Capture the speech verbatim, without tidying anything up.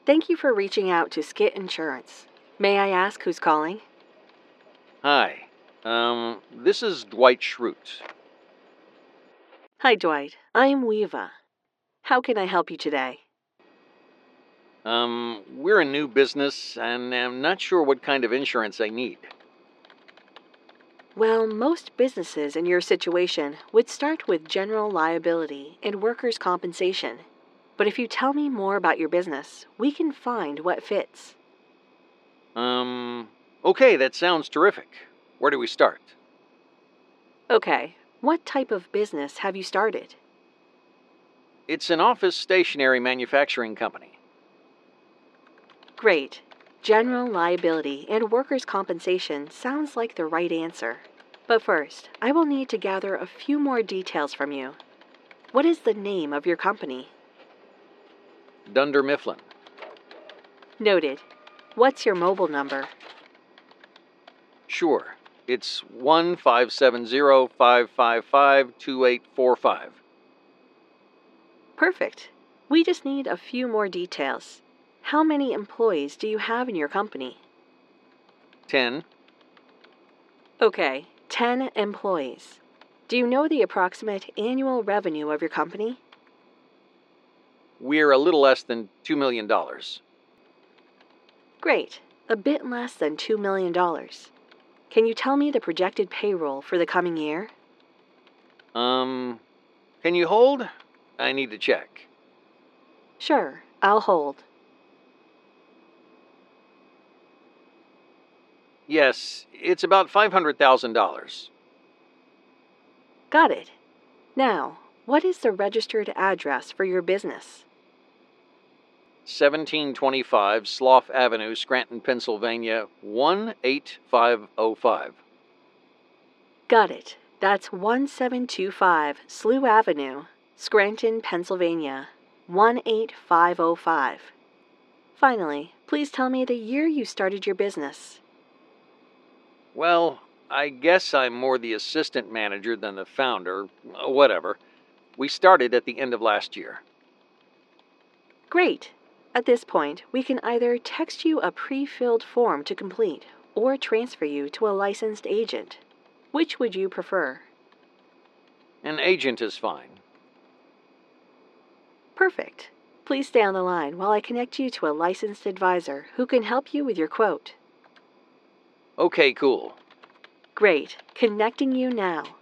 Thank you for reaching out to Skit Insurance. May I ask who's calling? Hi. Um, this is Dwight Schrute. Hi, Dwight. I'm Weeva. How can I help you today? Um, we're a new business, and I'm not sure what kind of insurance I need. Well, most businesses in your situation would start with general liability and workers' compensation. But if you tell me more about your business, we can find what fits. Um, okay, that sounds terrific. Where do we start? Okay, what type of business have you started? It's an office stationery manufacturing company. Great. General liability and workers' compensation sounds like the right answer. But first, I will need to gather a few more details from you. What is the name of your company? Dunder Mifflin. Noted. What's your mobile number? Sure. It's one five seven zero, five five five, two eight four five. Perfect. We just need a few more details. How many employees do you have in your company? Ten. Okay, ten employees. Do you know the approximate annual revenue of your company? We're a little less than two million dollars. Great. A bit less than two million dollars. Can you tell me the projected payroll for the coming year? Um, can you hold? I need to check. Sure, I'll hold. Yes, it's about five hundred thousand dollars. Got it. Now, what is the registered address for your business? seventeen twenty-five Slough Avenue, Scranton, Pennsylvania, one eight five oh five. Got it. That's seventeen twenty-five Slough Avenue, Scranton, Pennsylvania, one eight five oh five. Finally, please tell me the year you started your business. Well, I guess I'm more the assistant manager than the founder. Whatever. We started at the end of last year. Great. At this point, we can either text you a pre-filled form to complete or transfer you to a licensed agent. Which would you prefer? An agent is fine. Perfect. Please stay on the line while I connect you to a licensed advisor who can help you with your quote. Okay, cool. Great. Connecting you now.